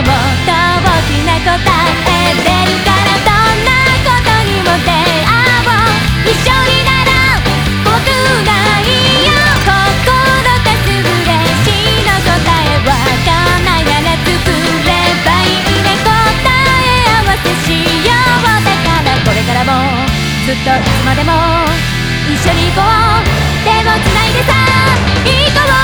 もっと大きな答え出るからどんなことにも出会おう一緒になら怖くないよ心がすぐれしの答えわかんないなら作ればいいね答え合わせしようだからこれからもずっといつまでも一緒に行こう手をつないでさ行こう